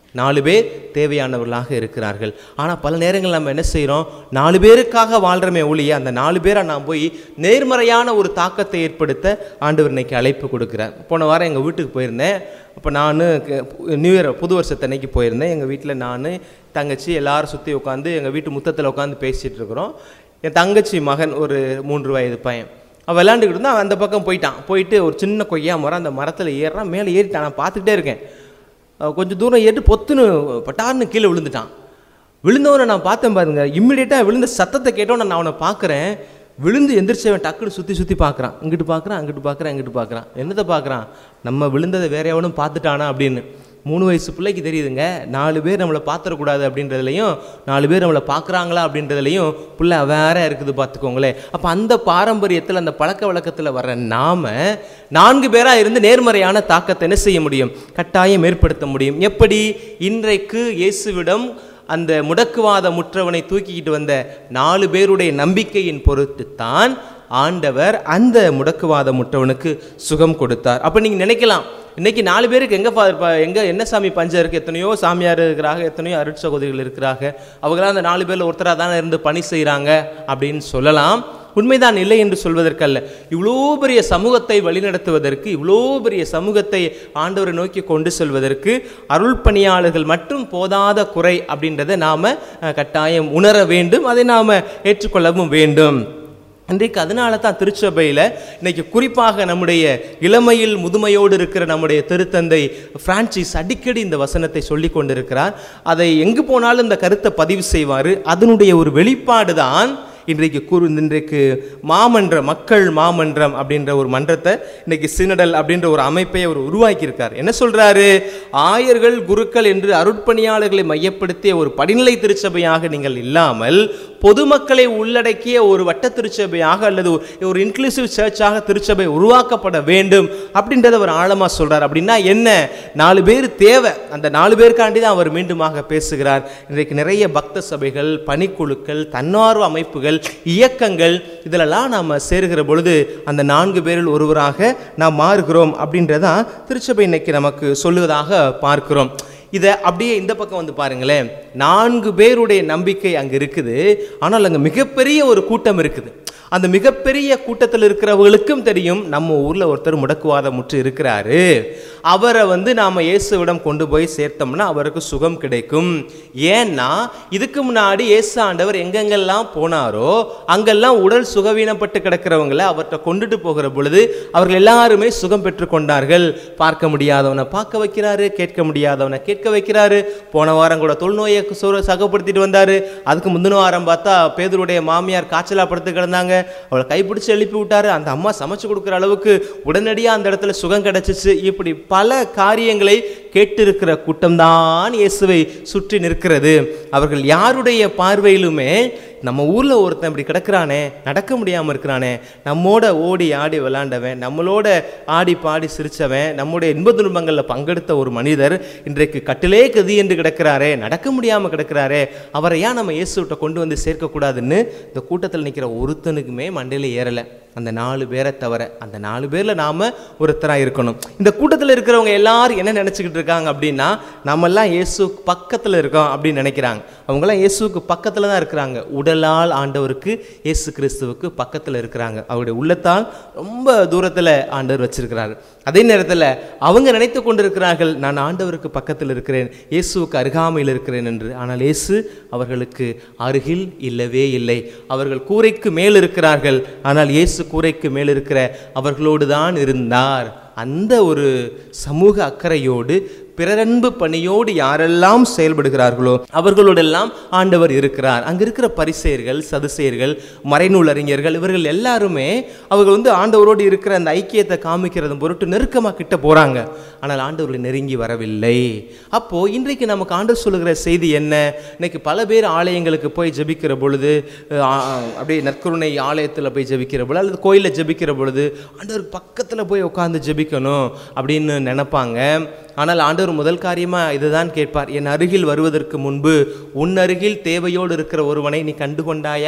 நாலு பேர் தேவையானவர்களாக இருக்கிறார்கள். ஆனால் பல நேரங்கள் நம்ம என்ன செய்கிறோம், நாலு பேருக்காக வாழ்கிறமே ஒழிய அந்த நாலு பேரை நான் போய் நேர்மறையான ஒரு தாக்கத்தை ஏற்படுத்த ஆண்டவர் இன்னைக்கு அழைப்பு கொடுக்குறார். போன வாரம் எங்கள் வீட்டுக்கு போயிருந்தேன். அப்போ நான் நியூ இயர் புது வருஷத்தன்னைக்கு போயிருந்தேன். எங்கள் வீட்டில் நான் தங்கச்சி எல்லாரும் சுற்றி உட்காந்து எங்கள் வீட்டு முத்தத்தில் உட்காந்து பேசிகிட்டு இருக்கிறோம். என் தங்கச்சி மகன் ஒரு மூன்று வயது பையன், அவன் விளாண்டுக்கிட்டு இருந்தான். அந்த பக்கம் போயிட்டான். போயிட்டு ஒரு சின்ன கொய்யா மரம், அந்த மரத்தில் ஏறுறான். மேலே ஏறிட்டான். நான் பார்த்துக்கிட்டே இருக்கேன். கொஞ்சம் தூரம் ஏறிட்டு பொத்துன்னு பட்டார்னு கீழே விழுந்துட்டான். விழுந்தவனை நான் பார்த்தேன் பாருங்க. இம்மிடியேட்டாக விழுந்த சத்தத்தை கேட்டோன்னு நான் அவனை பார்க்குறேன். விழுந்து எந்திரிச்சவன் டக்குன்னு சுற்றி சுற்றி பார்க்குறான். இங்கிட்டு பார்க்குறான், அங்கிட்டு பார்க்குறான், இங்கிட்டு பார்க்குறான். என்னத்தை பார்க்குறான், நம்ம விழுந்ததை வேற எவனும் பார்த்துட்டானா அப்படின்னு. மூணு வயசு பிள்ளைக்கு தெரியுதுங்க, நாலு பேர் நம்மளை பார்த்துடக்கூடாது அப்படின்றதுலையும் நாலு பேர் நம்மளை பார்க்குறாங்களா அப்படின்றதுலையும் பிள்ளை வேற இருக்குது பார்த்துக்கோங்களேன். அப்போ அந்த பாரம்பரியத்தில் அந்த பழக்க வழக்கத்தில் வர்ற நாம நான்கு பேராக இருந்து நேர்மறையான தாக்கத்தை என்ன செய்ய முடியும், கட்டாயம் ஏற்படுத்த முடியும். எப்படி இன்றைக்கு இயேசுவிடம் அந்த முடக்குவாத முற்றவனை தூக்கிக்கிட்டு வந்த நாலு பேருடைய நம்பிக்கையின் பொறுத்து தான் ஆண்டவர் அந்த முடக்குவாத முற்றவனுக்கு சுகம் கொடுத்தார். அப்போ நீங்கள் நினைக்கலாம், இன்னைக்கு நாலு பேருக்கு எங்கே ஃபாதர் எங்கே என்ன சாமி பஞ்சம் இருக்குது, எத்தனையோ சாமியார் இருக்கிறாங்க, எத்தனையோ அருட்சகோதரிகள் இருக்கிறாங்க, அவங்களாம் அந்த நாலு பேரில் ஒருத்தராக தானே இருந்து பணி செய்கிறாங்க அப்படின்னு சொல்லலாம். உண்மைதான், இல்லை என்று சொல்வதற்கல்ல. இவ்வளோ பெரிய சமூகத்தை வழிநடத்துவதற்கு, இவ்வளோ பெரிய சமூகத்தை ஆண்டவரை நோக்கி கொண்டு செல்வதற்கு அருள் பணியாளர்கள் மட்டும் போதாத குறை அப்படின்றத நாம் கட்டாயம் உணர வேண்டும், அதை நாம் ஏற்றுக்கொள்ளவும் வேண்டும். இன்றைக்கு அதனால தான் திருச்சபையில் இன்னைக்கு குறிப்பாக நம்முடைய இளமையில் முதுமையோடு இருக்கிற நம்முடைய திருத்தந்தை பிரான்சிஸ் அடிக்கடி இந்த வசனத்தை சொல்லி கொண்டிருக்கிறார். அதை எங்கு போனாலும் இந்த கருத்தை பதிவு செய்வார். அதனுடைய ஒரு வெளிப்பாடு தான் இன்றைக்கு கூறு இன்றைக்கு மாமன்றம், மக்கள் மாமன்றம் அப்படின்ற ஒரு மன்றத்தை இன்னைக்கு சினடல் அப்படின்ற ஒரு அமைப்பை அவர் உருவாக்கியிருக்கார். என்ன சொல்றாரு, ஆயர்கள் குருக்கள் என்று அருட்பணியாளர்களை மையப்படுத்திய ஒரு படிநிலை திருச்சபையாக நீங்கள் இல்லாமல் பொதுமக்களை உள்ளடக்கிய ஒரு வட்ட திருச்சபையாக அல்லது ஒரு இன்க்ளூசிவ் சர்ச்சாக திருச்சபை உருவாக்கப்பட வேண்டும் அப்படின்றத அவர் ஆழமாக சொல்றார். அப்படின்னா என்ன, நாலு பேர் தேவை. அந்த நாலு பேருக்காண்டி தான் அவர் மீண்டுமாக பேசுகிறார். இன்றைக்கு நிறைய பக்த சபைகள், பணிக்குழுக்கள், தன்னார்வ அமைப்புகள், இயக்கங்கள், இதிலெல்லாம் நாம் சேருகிற பொழுது அந்த நான்கு பேரில் ஒருவராக நாம் மாறுகிறோம் அப்படின்றதான் திருச்சபை இன்னைக்கு நமக்கு சொல்லுவதாக பார்க்கிறோம். இதை அப்படியே இந்த பக்கம் வந்து பாருங்களேன், நான்கு பேருடைய நம்பிக்கை அங்கே இருக்குது. ஆனால் அங்கே மிகப்பெரிய ஒரு கூட்டம் இருக்குது. அந்த மிகப்பெரிய கூட்டத்தில் இருக்கிறவர்களுக்கும் தெரியும் நம்ம ஊரில் ஒருத்தர் முடக்குவாத முற்று இருக்கிறாரு, அவரை வந்து நாம் இயேசுவிடம் கொண்டு போய் சேர்த்தோம்னா அவருக்கு சுகம் கிடைக்கும். ஏன்னா இதுக்கு முன்னாடி இயேசு ஆண்டவர் எங்கெங்கெல்லாம் போனாரோ அங்கெல்லாம் உடல் சுகவீனப்பட்டு கிடக்கிறவங்களை அவர்கிட்ட கொண்டுட்டு போகிற பொழுது அவர்கள் எல்லாருமே சுகம் பெற்று கொண்டார்கள். பார்க்க முடியாதவனை பார்க்க வைக்கிறாரு, கேட்க முடியாதவனை கேட்க வைக்கிறாரு. போன வாரம் கூட தொழுநோயை சகப்படுத்திட்டு வந்தாரு. அதுக்கு முந்தின வாரம் பார்த்தா பேதுருடைய மாமியார் காய்ச்சலா படுத்து கிடந்தாங்க, அவளை கைப்பிடிச்சு எழுப்பி விட்டாரு. அந்த அம்மா சமைச்சு கொடுக்குற அளவுக்கு உடனடியாக அந்த இடத்துல சுகம் கிடைச்சிச்சு. இப்படி பல காரியங்களை கேட்டிருக்கிற கூட்டம்தான் இயேசுவை சுற்றி நிற்கிறது. அவர்கள் யாருடைய பார்வையிலுமே நம்ம ஊரில் ஒருத்தன் இப்படி கிடக்கிறானே, நடக்க முடியாமல் இருக்கிறானே, நம்மோட ஓடி ஆடி விளாண்டவன், நம்மளோட ஆடி பாடி சிரித்தவன், நம்முடைய இன்ப துன்பங்களில் பங்கெடுத்த ஒரு மனிதர் இன்றைக்கு கட்டிலே கதி என்று கிடக்கிறாரே, நடக்க முடியாமல் கிடக்கிறாரே, அவரை ஏன் நம்ம இயேசுவிட்ட கொண்டு வந்து சேர்க்கக்கூடாதுன்னு இந்த கூட்டத்தில் நிற்கிற ஒருத்தனுக்குமே மண்டையில் ஏறலை. அந்த நாலு பேரை தவிர அந்த நாலு பேரில் நாம் ஒருத்தராக இருக்கணும். இந்த கூட்டத்தில் இருக்கிறவங்க எல்லாரும் என்ன நினச்சிக்கிட்டு இருக்காங்க அப்படின்னா, நம்மெல்லாம் இயேசுக்கு பக்கத்தில் இருக்கோம் அப்படின்னு நினைக்கிறாங்க. அவங்களாம் இயேசுக்கு பக்கத்தில் தான் இருக்கிறாங்க. உடலால் ஆண்டவருக்கு, இயேசு கிறிஸ்துவுக்கு பக்கத்தில் இருக்கிறாங்க. அவருடைய உள்ளத்தால் ரொம்ப தூரத்தில் ஆண்டவர் வச்சிருக்கிறாரு. அதே நேரத்தில் அவங்க நினைத்து கொண்டிருக்கிறார்கள், நான் ஆண்டவருக்கு பக்கத்தில் இருக்கிறேன், இயேசுவுக்கு அருகாமையில் இருக்கிறேன் என்று. ஆனால் இயேசு அவர்களுக்கு அருகில் இல்லவே இல்லை. அவர்கள் கூரைக்கு மேல் இருக்கிறார்கள், ஆனால் இயேசு கூரைக்கு மேல் இருக்கிற அவர்களோடு தான் இருந்தார். அந்த ஒரு சமூக அக்கறையோடு பிறரன்பு பணியோடு யாரெல்லாம் செயல்படுகிறார்களோ அவர்களோடெல்லாம் ஆண்டவர் இருக்கிறார். அங்கே இருக்கிற பரிசேயர்கள், சதுசேயர்கள், மறைநூல் அறிஞர்கள், இவர்கள் எல்லாருமே அவர்கள் வந்து ஆண்டவரோடு இருக்கிற அந்த ஐக்கியத்தை காமிக்கிறது பொருட்டு நெருக்கமாக கிட்ட போகிறாங்க. ஆனால் ஆண்டவர்களை நெருங்கி வரவில்லை. அப்போது இன்றைக்கு நமக்கு ஆண்டவர் சொல்லுகிற செய்தி என்ன? இன்னைக்கு பல பேர் ஆலயங்களுக்கு போய் ஜெபிக்கிற பொழுது, அப்படியே நற்கருணை ஆலயத்தில் போய் ஜெபிக்கிற பொழுது அல்லது கோயிலில் ஜெபிக்கிற பொழுது ஆண்டவர் பக்கத்தில் போய் உட்காந்து ஜெபிக்கணும் அப்படின்னு நினைப்பாங்க. ஆனால் ஆண்டவர் முதல் காரியமாக இதுதான் கேட்பார், என் அருகில் வருவதற்கு முன்பு உன் அருகில் தேவையோடு இருக்கிற ஒருவனை நீ கண்டு கொண்டாயா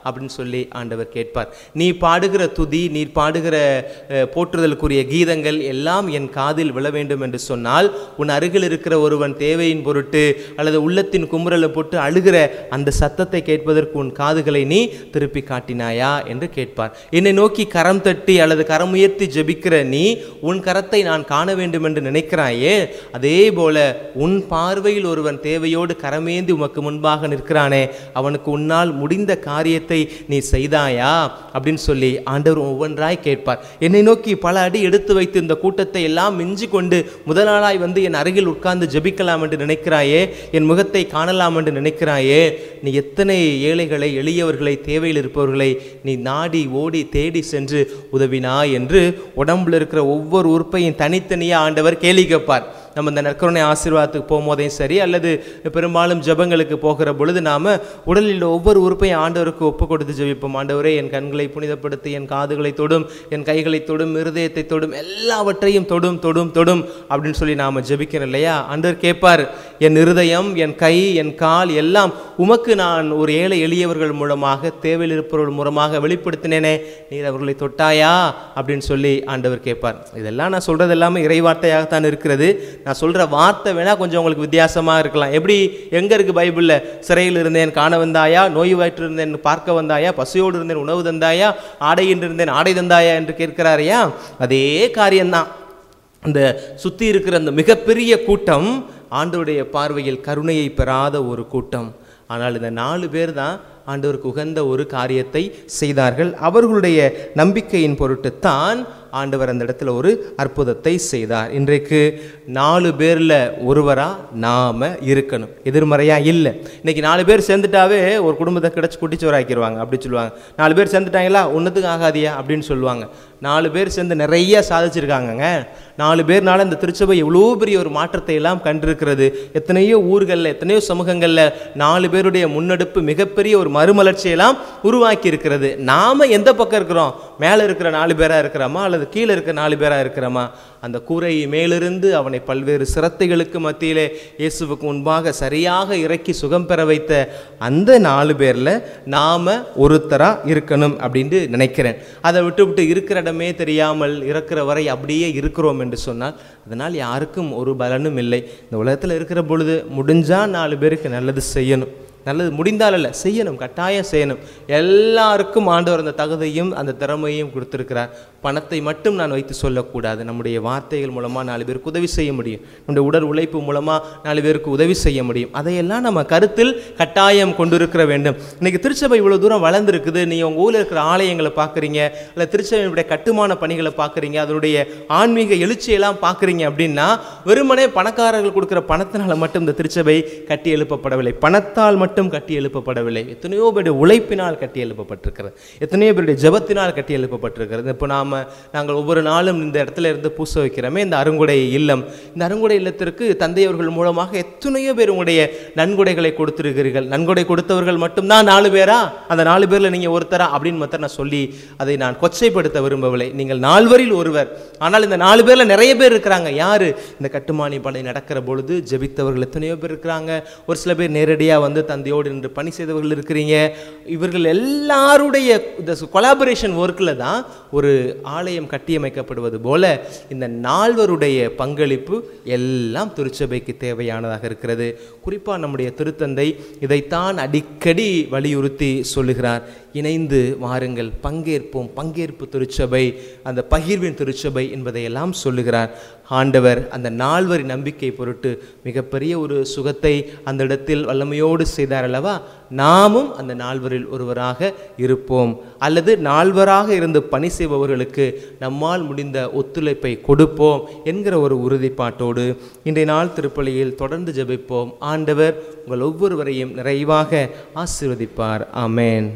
அப்படின்னு சொல்லி ஆண்டவர் கேட்பார். நீ பாடுகிற துதி, நீ பாடுகிற போற்றுதலுக்குரிய கீதங்கள் எல்லாம் என் காதில் விழ வேண்டும் என்று சொன்னால், உன் அருகில் இருக்கிற ஒருவன் தேவையின் பொருட்டு அல்லது உள்ளத்தின் குமுறலை போட்டு அழுகிற அந்த சத்தத்தை கேட்பதற்கு உன் காதுகளை நீ திருப்பி காட்டினாயா என்று கேட்பார். என்னை நோக்கி கரம் தட்டி அல்லது கரம் உயர்த்தி ஜெபிக்கிற நீ உன் கரத்தை நான் காண வேண்டும் என்று நினைக்கிறாயே, அதே போல உன் பார்வையில் ஒருவன் தேவையோடு கரமேந்தி உமக்கு முன்பாக நிற்கிறானே, அவனுக்கு உன்னால் முடிந்த காரியத்தை நீ செய்தாயா அப்படின்னு சொல்லி ஆண்டவர் ஒவ்வொன்றாய் கேட்பார். என்னை நோக்கி பல அடி எடுத்து வைத்து இந்த கூட்டத்தை எல்லாம் மிஞ்சி கொண்டு முதல் நாளாய் வந்து என் அருகில் உட்கார்ந்து ஜெபிக்கலாம் என்று நினைக்கிறாயே, என் முகத்தை காணலாம் என்று நினைக்கிறாயே, நீ எத்தனை ஏழைகளை, எளியவர்களை, தேவையில் இருப்பவர்களை நீ நாடி ஓடி தேடி சென்று உதவினாய் என்று உடம்புல இருக்கிற ஒவ்வொரு உறுப்பையும் தனித்தனியாக ஆண்டவர் கேள்வி கேட்பார். நம்ம இந்த நற்கருணை ஆசீர்வாதத்துக்கு போகும்போதையும் சரி, அல்லது பெரும்பாலும் ஜபங்களுக்கு போகிற பொழுது நாம் உடலில் ஒவ்வொரு உறுப்பையும் ஆண்டவருக்கு ஒப்பு கொடுத்து ஜெபிப்போம். ஆண்டவரே, என் கண்களை புனிதப்படுத்தி, என் காதுகளை தொடும், என் கைகளை தொடும், இருதயத்தை தொடும், எல்லாவற்றையும் தொடும் தொடும் தொடும் அப்படின்னு சொல்லி நாம் ஜெபிக்கிறோம் இல்லையா? ஆண்டவர் கேட்பார், என் இருதயம், என் கை, என் கால் எல்லாம் உமக்கு நான் ஒரு ஏழை எளியவர்கள் மூலமாக, தேவையில் இருப்பவர்கள் மூலமாக வெளிப்படுத்தினேனே, நீர் அவர்களை தொட்டாயா அப்படின்னு சொல்லி ஆண்டவர் கேட்பார். இதெல்லாம் நான் சொல்றது எல்லாமே இறைவார்த்தையாகத்தான் இருக்கிறது. நான் சொல்ற வார்த்தை வேணா கொஞ்சம் உங்களுக்கு வித்தியாசமாக இருக்கலாம். எப்படி, எங்க இருக்கு பைபிளில்? சிறையில் இருந்தேன் காண வந்தாயா, நோய்வாய்ட்டு இருந்தேன் பார்க்க வந்தாயா, பசியோடு இருந்தேன் உணவு தந்தாயா, ஆடையின்றி இருந்தேன் ஆடை தந்தாயா என்று கேட்கிறாரையா? அதே காரியம்தான். அந்த சுற்றி இருக்கிற அந்த மிகப்பெரிய கூட்டம் ஆண்டவருடைய பார்வையில் கருணையை பெறாத ஒரு கூட்டம். ஆனால் இந்த நாலு பேர் தான் ஆண்டவருக்கு உகந்த ஒரு காரியத்தை செய்தார்கள். அவர்களுடைய நம்பிக்கையின் பொருட்டுத்தான் ஆண்டவர் அந்த இடத்துல ஒரு அற்புதத்தை செய்தார். இன்றைக்கு நாலு பேரில் ஒருவரா நாம இருக்கணும், எதிர்மறையா இல்லை. இன்னைக்கு நாலு பேர் சேர்ந்துட்டாவே ஒரு குடும்பத்தை கிடச்சி குட்டிச்சோராக்கிடுவாங்க, அப்படி சொல்லுவாங்க. நாலு பேர் சேர்ந்துட்டாங்களா ஒன்றுத்துக்கு ஆகாதியா அப்படின்னு சொல்லுவாங்க. நாலு பேர் சேர்ந்து நிறைய சாதிச்சிருக்காங்கங்க. நாலு பேர்னால இந்த திருச்சபை எவ்வளோ பெரிய ஒரு மாற்றத்தை எல்லாம் கண்டிருக்கிறது. எத்தனையோ ஊர்களில், எத்தனையோ சமூகங்களில் நாலு பேருடைய முன்னெடுப்பு மிகப்பெரிய ஒரு மறுமலர்ச்சியெல்லாம் உருவாக்கி இருக்கிறது. நாம எந்த பக்கம் இருக்கிறோம்? மேலே இருக்கிற நாலு பேராக இருக்கிறோமா அல்லது கீழே இருக்கிற நாலு பேராக இருக்கிறோமா? அந்த கூரை மேலிருந்து அவனை பல்வேறு சிரத்தைகளுக்கு மத்தியிலே இயேசுவுக்கு முன்பாக சரியாக இறக்கி சுகம் பெற வைத்த அந்த நாலு பேரில் நாம் ஒருத்தராக இருக்கணும் அப்படின்ட்டு நினைக்கிறேன். அதை விட்டு விட்டு இருக்கிற இடமே தெரியாமல் இறக்கிற வரை அப்படியே இருக்கிறோம் என்று சொன்னால் அதனால் யாருக்கும் ஒரு பலனும் இல்லை. இந்த உலகத்தில் இருக்கிற பொழுது முடிஞ்சால் நாலு பேருக்கு நல்லது செய்யணும். நல்லது முடிந்தால் அல்ல, செய்யணும், கட்டாயம் செய்யணும். எல்லாருக்கும் ஆண்டவர் அந்த தகுதியும் அந்த திறமையும் கொடுத்துருக்கிறார். பணத்தை மட்டும் நான் வைத்து சொல்லக்கூடாது. நம்முடைய வார்த்தைகள் மூலமாக நாலு பேருக்கு உதவி செய்ய முடியும். நம்முடைய உடல் உழைப்பு மூலமாக நாலு பேருக்கு உதவி செய்ய முடியும். அதையெல்லாம் நம்ம கருத்தில் கட்டாயம் கொண்டிருக்கிற வேண்டும். இன்றைக்கி திருச்சபை இவ்வளோ தூரம் வளர்ந்துருக்குது. நீங்கள் உங்கள் ஊரில் இருக்கிற ஆலயங்களை பார்க்குறீங்க, இல்லை திருச்சபையுடைய கட்டுமான பணிகளை பார்க்குறீங்க, அதனுடைய ஆன்மீக எழுச்சியெல்லாம் பார்க்குறீங்க அப்படின்னா வெறுமனே பணக்காரர்கள் கொடுக்குற பணத்தினால் மட்டும் இந்த திருச்சபை கட்டி எழுப்பப்படவில்லை. பணத்தால் மட்டும் கட்டி எழுப்பப்படவில்லை. எத்தனையோ பேருடைய உழைப்பினால் கட்டி எழுப்பப்பட்டிருக்கிறது, எத்தனையோ பேருடைய ஜபத்தினால் கட்டி எழுப்பப்பட்டிருக்கிறது. இப்போ நாம் நாங்கள் ஒவ்வொரு நாளும் இந்த இடத்துல இருந்து பூச வைக்கிறோமே, இந்த அருங்குடை இல்லம், இந்த அருங்குடை இல்லத்திற்கு தந்தையவர்கள் மூலமாக எத்தனையோ பேர் உங்களுடைய நன்கொடைகளை கொடுத்திருக்கிறீர்கள். நன்கொடை கொடுத்தவர்கள் மட்டும்தான் நாலு பேரா, அந்த நாலு பேரில் நீங்கள் ஒருத்தரா அப்படின்னு மட்டும் நான் சொல்லி அதை நான் கொச்சைப்படுத்த விரும்பவில்லை. நீங்கள் நால்வரில் ஒருவர். ஆனால் இந்த நாலு பேரில் நிறைய பேர் இருக்கிறாங்க. யாரு? இந்த கட்டுமானி பணி நடக்கிற பொழுது ஜெபித்தவர்கள் எத்தனையோ பேர் இருக்கிறாங்க. ஒரு சில பேர் நேரடியாக வந்து தந்தையோடு நின்று பணி செய்தவர்கள் இருக்கிறீங்க. இவர்கள் எல்லாருடைய இந்த கொலாபரேஷன் ஒர்க்கில் தான் ஒரு ஆலயம் கட்டியமைக்கப்படுவது போல இந்த நால்வருடைய பங்களிப்பு எல்லாம் திருச்சபைக்கு தேவையானதாக இருக்கிறது. குறிப்பாக நம்முடைய திருத்தந்தை இதைத்தான் அடிக்கடி வலியுறுத்தி சொல்லுகிறார். இணைந்து வாருங்கள், பங்கேற்போம், பங்கேற்பு திருச்சபை, அந்த பகிர்வின் திருச்சபை என்பதையெல்லாம் சொல்லுகிறார். ஆண்டவர் அந்த நால்வரின் நம்பிக்கை பொருட்டு மிகப்பெரிய ஒரு சுகத்தை அந்த இடத்தில் வல்லமையோடு செய்தார் அல்லவா? நாமும் அந்த நால்வரில் ஒருவராக இருப்போம். அல்லது நால்வராக இருந்து பணி செய்பவர்களுக்கு நம்மால் முடிந்த ஒத்துழைப்பை கொடுப்போம் என்கிற ஒரு உறுதிப்பாட்டோடு இன்றைய நாள் திருப்பலியில் தொடர்ந்து ஜெபிப்போம். ஆண்டவர் உங்கள் ஒவ்வொருவரையும் நிறைவாக ஆசீர்வதிப்பார். ஆமென்.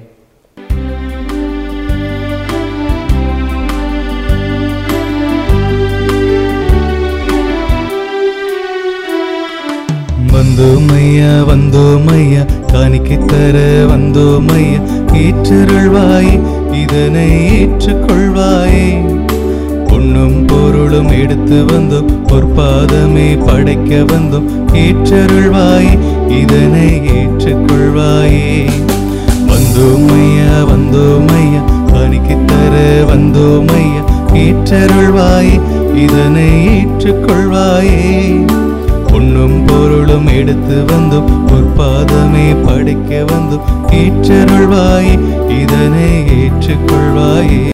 வந்தோமையா வந்தோமையா காணிக்கை தர வந்தோமையா, ஏற்றருள்வாயே இதனை ஏற்றுக்கொள்வாயே. பொன்னும் பொருளும் எடுத்து வந்தோம், பொற்பாதமே படைக்க வந்தோம், ஏற்றருள்வாயே இதனை ஏற்றுக்கொள்வாயே. வந்தோமையா ஏற்றருள்வாயே, இதனை ஏற்றுக்கொள்வாயே. பொன்னும் பொருளும் எடுத்து வந்தும் பொற்பாதமே படிக்க வந்தும் ஏற்றருள்வாயே, இதனை ஏற்றுக்கொள்வாயே.